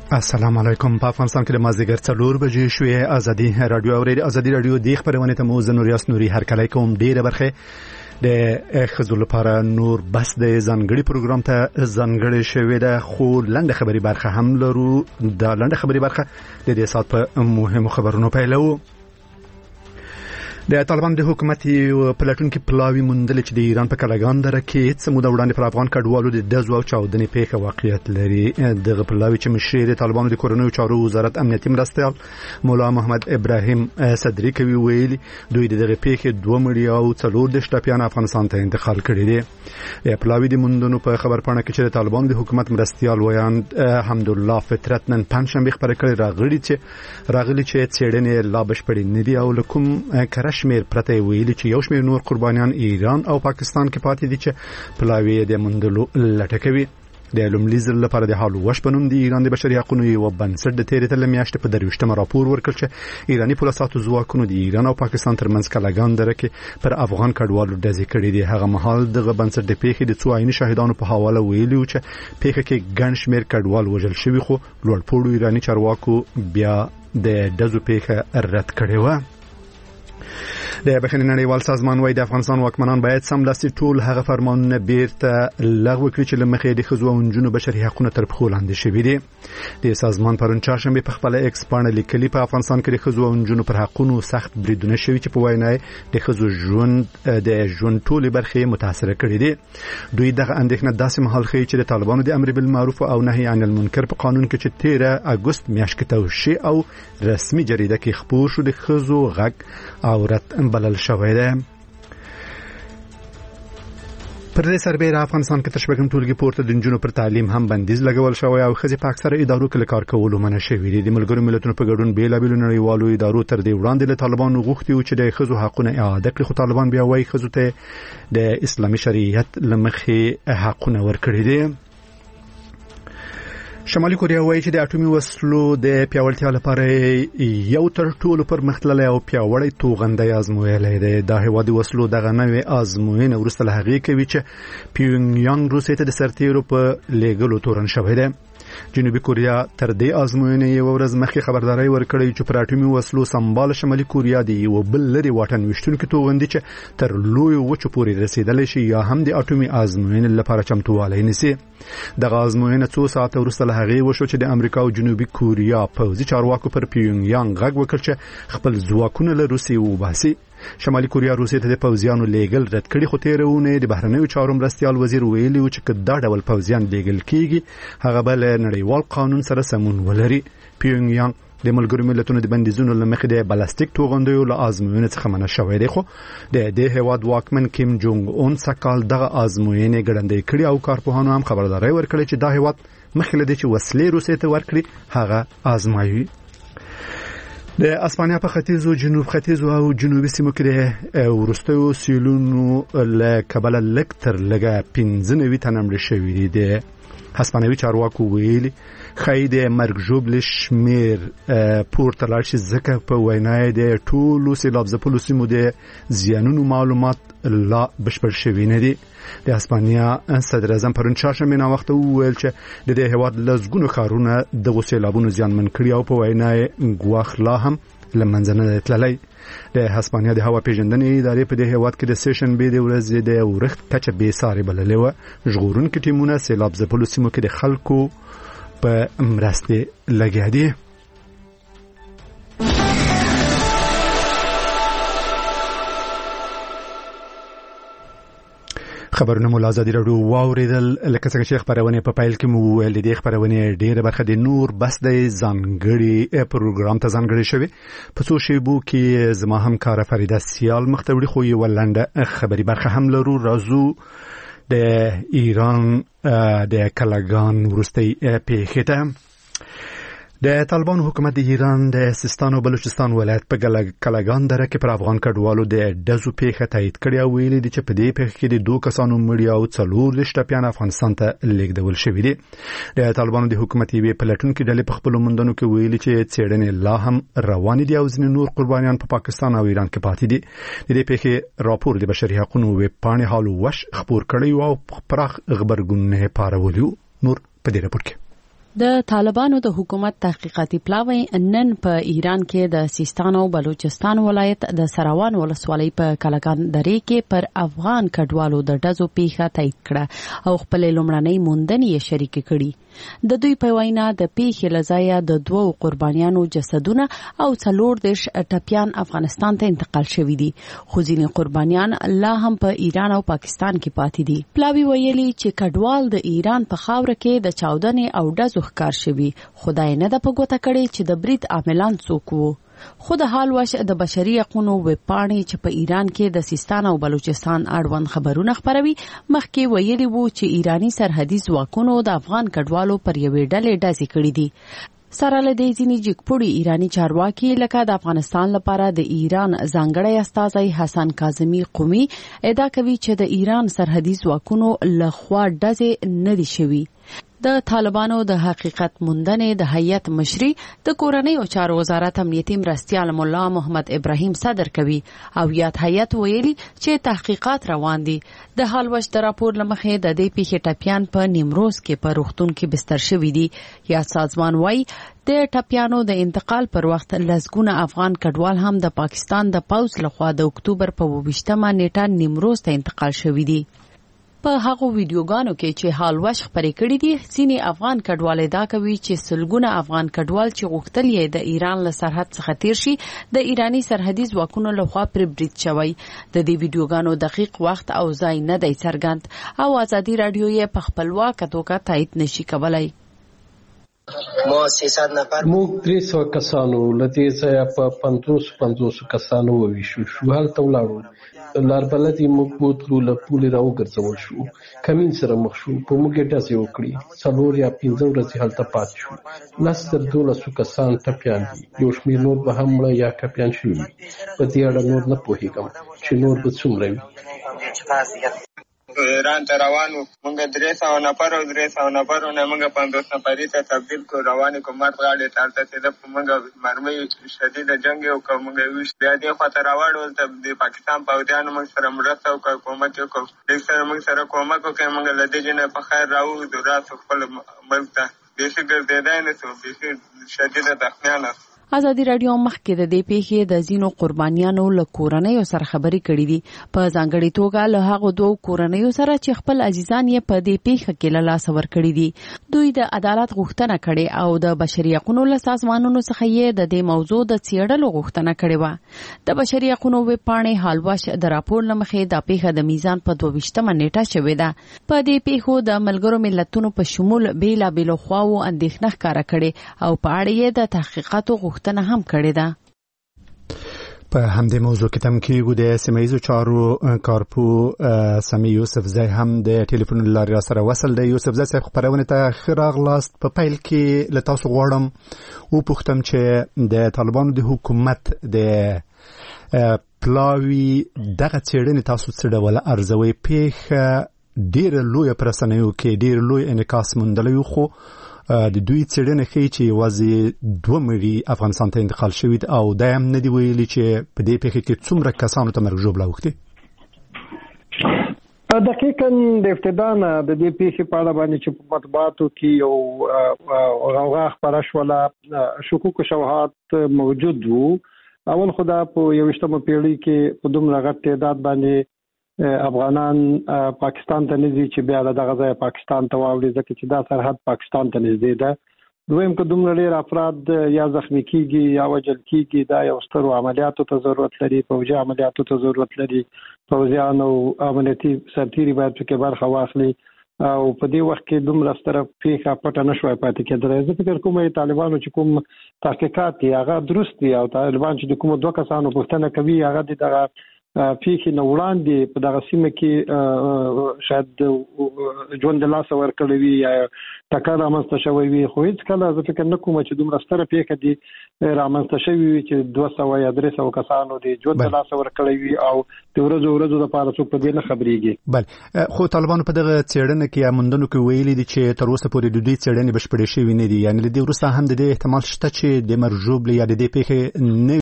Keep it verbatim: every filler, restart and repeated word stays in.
السلام علیکم. په افغانستان کې د مازدیګر څلور بجې شوې. ازادي رادیو اوري. ازادي رادیو د خبرونه ته مو زنوریاس نوري هر کله کوم ډیره برخه د خزو لپاره نور بس د ځانګړي پروګرام ته ځانګړي شوې ده، خو لنډه خبري برخه هم لرو. دا لنډه خبري برخه د دې سات په مهمو خبرونو پیلو. د طالبان د حکومت پلاتون کې پلاوی مندل چې د ایران په کلاګان دره کې څه موده وړاندې پر افغان کډوالو د دزو او چاودنې پیښه واقعیت لري. دغه پلاوی چې مشر د طالبانو د کورنیو چارو وزارت امنیتي مرستیال مولا محمد ابراهیم صدری کوي ویلي دوی دغه پیښه دوه مړي او څلور د شټاپیان افغانستان ته انتقال کړي دي. د پلاوی د مندونو په خبر پاڼه کې چې د طالبانو د حکومت مرستیال ویان حمدالله فطرت نن پنځشنبه خبره کړې راغلي چې راغلي چې څېړنې لا بشپړې نه دي او لکم کرش شمیر پرته ویلي چې یو شمیر نور قربانیان ایران او پاکستان کې پاتې دي چې پلاوی د مندلو لټکوي. د لومړي ځل لپاره د حال وش په نوم د ایران د بشري حقوقو یو بنسټ د تیرې تل میاشتې په درویشتمه راپور ورکړ چې ایراني پولیسو ځواکونو د ایران او پاکستان ترمنځ کلاګان دره کې پر افغان کډوالو ډزې کړې دي. هغه مهال دغه بنسټ د پیښې د څو عیني شاهدانو په حواله ویلي چې پیښه کې ګڼ شمیر کډوال وژل شوي، خو لوړپوړو ایراني چارواکو بیا د دزو پیښه رد کړې و. د بخښنې نړیوال سازمان وايي د افغانستان واکمنان باید سملاسي ټول هغه فرمانونه بیرته لغوه کړي چې لمخې د ښځو او نجونو بشري حقوقو تر پښو لاندې شوي دي. د سازمان پرون چهارشنبه په خپل ایکس باندې لیکلي په افغانستان کې د ښځو او نجونو پر حقوقو سخت بریدونه شوي چې په وینا د ښځو ژوند د ژوند ټولې برخې متاثر کړي دي. دوی دغه اندېښنه داسې مهال ښیي چې د طالبانو د امر بالمعروف او نهي عن المنکر په قانون کې چې تیره اگست میاشت کې توشیح او رسمي جریده کې خپور شو د ښځو غږ او رد بلل شوی دی. پر دې سربېره افغانستان کې تشبګم ټولګي پورته د نجونو پر تعلیم هم بندیز لګول شوی او ښځې په اکثره ادارو کې کار کولو منع شوي دي. د ملګرو ملتونو په ګډون بیلابېلو نړیوالو ادارو تر دې وړاندې له طالبانو غوښتي و چې د ښځو حقونه اعاده کړي، خو طالبان بیا وایي ښځو ته د اسلامي شریعت له مخې حقونه ورکړي دي. شمالي کوریا وایي چې د اټومي وسلو د پیاوړتیا لپاره یو تر ټولو پرمختللی او پیاوړی توغندی ازمویلی دی. دا هیواد د وسلو دغه نوې ازموینه وروسته له هغې کوي چې پیونګ یانګ روسیې ته د سرتیرو په لیږلو تورن شوی دی. جنوبي کوریا تر دې ازموینې یو ورځ مخکې خبرداري ورکړې چې پر اټومي وسلو سمبال شمالي کوریا دی یو بل لري واټن وشتونکو توغندي چې تر لوی وچو پورې رسیدلی شي یا هم د اټومي ازموینې لپاره چمتووالی نیسي. دغه ازموینه څو ساعته وروسته له هغې وشو چې د امریکا او جنوبي کوریا پوځي چارواکو پر پیونګ یانګ غږ وکړ چې خپل ځواکونه له روسیې وباسي. شمالي کوریا روسیې ته د پوځیانو لیږل رد کړي، خو تېره اونۍ د بهرنیو چارو مرستیال وزیر ویلي و چې که دا ډول پوځیان لیږل کېږي هغه به له نړیوال قانون سره سمون ولري. پیونګ یانګ د ملګرو ملتونو د بندیزونو له مخې د بلاستیک توغندیو له ازموینې څخه منع شوی دی، خو د دې هیواد واکمن کیم جونګ اون سکال دغه ازموینې ګړندۍ کړي او کارپوهانو هم خبرداری ورکړي چې دا هیواد مخکې له دې چې وسلې روسیې ته ورکړي هغه آزمایي. د اسپانیا په ختیځو، جنوب ختیځو او جنوبي سیمو کې د وروستیو سیلونو له کبله لږ تر لږه پنځه نوي تنه مړه شوي دي. د هسپانوي چارواکو ویلي ښایي د مرګ ژوبلې شمېر پورته لاړ شي ځکه په وینا یې د ټولو سیلاب ځپلو سیمو د زیانونو معلومات لا بشپړ شوي نه دي. د هسپانیا صدر اعظم پرون چهارشنبه ناوخته وویل چې د دې هیواد لسګونو ښارونه دغو سیلابونو زیانمن کړي او په وینا یې ګواښ لا هم له منځه نه دی تللی. د هسپانیا د هوا پیژندنې ادارې په دې هیواد کې د سهشنبې د ورځې د ورښت کچه بې ساري بللې وه. ژغورونکي ټیمونه سیلاب ځپلو سیمو کې د خلکو په مرستې لګیا دي. خبرونه مو ازادي رادیو واوریدل. لکه څنګه چې خبرونه په پایل کې مو ویل دي خبرونه ډیره برخه د نور بس د ځانګړي پروګرام ته ځانګړي شوی. په څو شیبو کې زما همکار فریده سیال مختوری خو یو ولنده خبري برخه هم لرو. راځو د ایران د کلاګان ورستي پیښه ته. د طالبان حکومت د ایران د سیستان او بلوچستان ولایت په کلاګان دره کې پر افغان کډوالو د دزو پیښه تایید کړې او ویلي دي چې په دې پیښه کې د دوه کسانو مړي او څلور د شټاپیان افغانستان ته لیږدول شوي دي. د طالبانو د حکومت یوې پلټونکي ډلې په خپلو موندنو کې ویلي چې څېړنې لا هم روانې دي او ځینې نور قربانیان په پاکستان او ایران کې پاتې دي. د دې پیښې راپور د بشري حقوقو ویب پاڼې حال وش خبر کړی او پراخ خبرګون نه پارولو. نور په دې راپور کې د طالبانو د حکومت تحقیقاتي پلاوی نن په ایران کې د سیستان او بلوچستان ولایت د سراوان ولسوالۍ په کلکان درې کې پر افغان کډوالو د ډزو پیښه تایید کړه او خپل لومړنۍ موندنې یې شریک کړي. د دوی په وینا د پیښې لزایا د دوو قربانیانو جسدونه او څلور دیرش ټپیان افغانستان ته انتقال شوي دي، خو ځینې قربانیان لا هم په ایران او پاکستان کې پاتې دي. پلاوی ویلي چې کډوال د ایران په خاوره کې د چاودنې او ډزو ښکار شوي، خدای نه ده په ګوته کړې چې د برید عاملان څوک وو. خو د حال وش د بشري حقوقو ویبپاڼې چې په ایران کې د سیستان او بلوچستان اړوند خبرونه خپروي مخکې ویلي وو چې ایرانی سرحدي ځواکونو د افغان کډوالو پر یوې ډلې ډزې کړې دي. سره له دې ځینې جګپوړي ایرانی چارواکي لکه د افغانستان لپاره د ایران ځانګړی استازی حسن کاظمی قومي ادعا کوي چې د ایران سرحدي ځواکونو لخوا ډزې نه دي شوي. د طالبانو د حقیقت موندنې د هیئت مشري د کورنۍ او چارو وزارت امنیتي مرستیال مولا محمد ابراهیم صدر کوي او یاد هیئت ویلي چې تحقیقات روان دي. د حال وش د راپور لمخې د دې پیښې ټپیان په نیمروز کې په روغتون کې بستر شوي دي. یا سازمان وايي د ټپیانو د انتقال پر وخت لسګونه افغان کډوال هم د پاکستان د پوځ لخوا د اکتوبر په اووه نیټه نیمروز ته انتقال شوي دي. په هغه ویډیوګانو کې چې حال وش خبرې کړې دي ځینې افغان کډوال ادعا کوي چې سلګونه افغان کډوال چې غوښتل یې د ایران له سرحد څخه تیر شي د ایرانی سرحدي ځواکونو لخوا پر برید شوی. د دې ویډیوګانو دقیق وخت او ځای نه دی څرګند او ازادي رادیو یې په خپلواکه توګه تایید نشي کولای. موږ درې سوه کسانو له دې ځایه په پنځوس پنځوس کسانو وویشو شو. هلته ولاړو لار بلدي موږ بوتلو له پولې راوګرځول شو، کمین سره مخ شو، په موږ یې ډزې وکړې. څلور یا پنځه ورځې هلته پاتې شو. لس تر دولسو کسان ټپیان دي، یو شمېر نور به هم مړه یا ټپیان شوي. په دې اړه نور نه پوهېږم چې نور به څومره وي. ایران ته روانو موږ درې سوه نفر او درې سوه نفرو نه موږ پنځوس نفري ته تبدیل کړو. روان حکومت غاړې ته هلته چې ده موږ مرمۍ شدیده جنګ یې وکړو، موږ یې ویشت. بیا دې خوا ته راواړول ته د پاکستان پوځیانو موږ سره مرسته وکړه، حکومت یې وکړو. لږ سره موږ سره کومک وکړی، موږ له دې جنه په خیر راووځو، راسو خپل ملک ته. بیخي ګرځېدی نه سو، بیخي شدیده زخمیان سو. ازادي رادیو مخکې د دې پیښې د ځینو قربانیانو له کورنیو سره خبرې کړې دي، په ځانګړې توګه له هغو دوو کورنیو سره چې خپل عزیزان یې په دې پیښه کې له لاسه ورکړي دي. دوی د عدالت غوښتنه کړې او د بشري حقوقو له سازمانونو څخه یې د دې موضوع د څېړلو غوښتنه کړې وه. د بشري حقوقو ویبپاڼې حالوش د راپور له مخې دا پیښه د میزان په دوه ویشتمه نیټه شوې ده. په دې پیښو د ملګرو ملتونو په شمول بېلابېلو خواوو اندېښنه ښکاره کړې او په اړه یې د تحقیقاتو غوښتنه هم کړې ده. په همدې موضوع کې تم کېږو د سیمه ییزو چارو کارپو سامي یوسف زی هم د ټلیفون له لارې سره وصل دی. یوسف زی صاحب خبرونه ته ښه راغلاست. په پیل کې له تاسو غواړم وپوښتم چې د طالبانو د حکومت د پلاوي دغه څېړنې تاسو څه ډول ارزوئ؟ پیښه ډېره لویه په رسنیو کې ډېر لوی انعکاس موندلی، خو د دوی څېړنه ښیي چې یوازې دوه مړي افغانستان ته انتقال شوي او دا هم نه دي ویلي چې په دې پیښه کې څومره کسانو ته مرګ ژوبله اوښتې. دقیقاً د ابتدا نه د دې پیښې په اړه باندې چې په مطبوعاتو کې یو غوغا خپره شوله، شکوک و شبهات موجود وو. اول خو دا په یوویشتمه پیړۍ کې په دومره غټ تعداد باندې افغانان پاکستان ته نږدې چې بیا له دغه ځایه پاکستان ته واوړي، ځکه چې دا سرحد پاکستان ته نږدې ده. دویم که دومره ډېر افراد یا زخمی کېږي یا وژل کېږي، دا یو سترو عملیاتو ته ضرورت لري، پوځي عملیاتو ته ضرورت لري. پوځیان او امنیتي سرتیري باید پکې برخه واخلي او په دې وخت کې دومره ستره پیښه پټه نه شوای پاتې کېدلی. زه فکر کوم طالبانو چې کوم تحقیقات دي هغه درست دي او طالبان چې د کومو دوه کسانو پوښتنه کوي هغه د دغه پیښې نه وړاندې په دغه سیمه کې شاید ژوند د لاسه ورکړی وي یا ټکر رامنځته شوی وي، خو هېڅ کله زه فکر نه کوم چې دومره ستره پیښه دي رامنځته شوې وي چې دوه سوه یا درې سوه کسانو د ژوند د لاسه ورکړی وي او د ورځو ورځو دپاره څوک په دې نه خبرېږي. بله، خو طالبانو په دغه څېړنه کې یا موندنو کې ویلي دي چې تر اوسه پورې د دوی څېړنې بشپړې شوي نه دي، یعنې له دې وروسته هم د دې احتمال شته چې د مرګ ژوبلې یا د دې پیښې نه